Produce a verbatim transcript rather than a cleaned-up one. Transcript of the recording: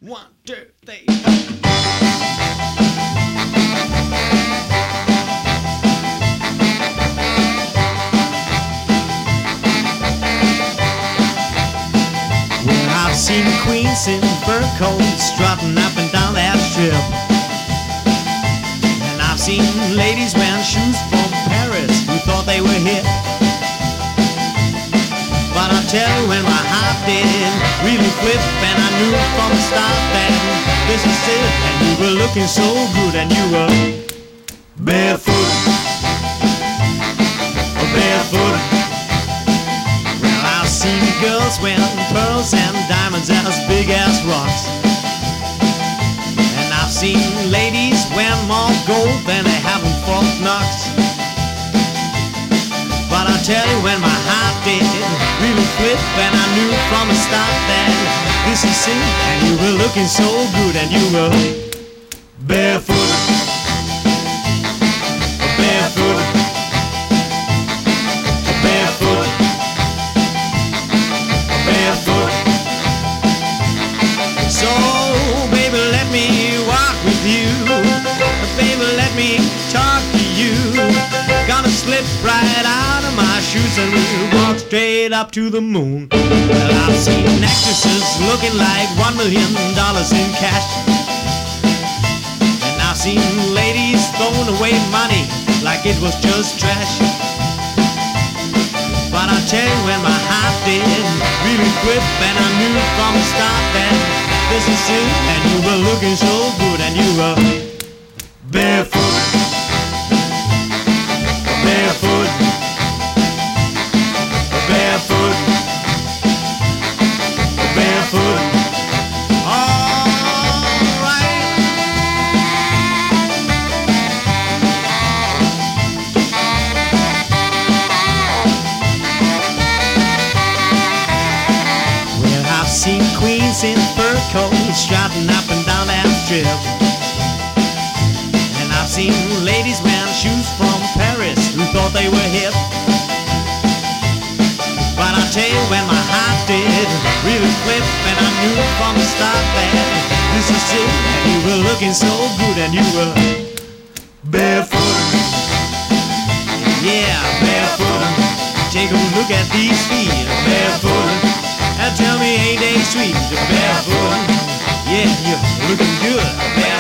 One, two, three. Well, I've seen queens in fur coats strutting up and down that strip, and I've seen ladies wearing shoes from Paris who thought they were hip. But I tell you, when my heart did really flip, and I knew from the start that this is it. And you were looking so good, and you were barefoot, barefoot. Well, I've seen girls wearing pearls and diamonds as big as rocks, and I've seen ladies wearing more gold than they have in Fort Knox. But I tell you, when my heart did really flip, and I knew from the start that this is it. And you were looking so good, and you were barefoot, barefoot, barefoot, barefoot. So, baby, let me walk with you. Baby, let me talk to you. Gonna slip right out of my shoes and we'll walk straight up to the moon. Well, I've seen actresses looking like one million dollars in cash, and I've seen ladies throwing away money like it was just trash. But I tell you, when my heart did really flip, and I knew from the start that this is it. And you were looking so good, and you were barefoot, barefoot, barefoot, barefoot. All right. Well, I've seen queens in fur coats trotting up and down that strip, and I've seen ladies wearing shoes from Paris who thought they were hip. But I tell you, when my heart did really flip, and I knew from the start that this is it. And you were looking so good, and you were barefoot, yeah, barefoot. Take a look at these feet, barefoot, and tell me, ain't they sweet? Barefoot, yeah, you're looking good, barefoot.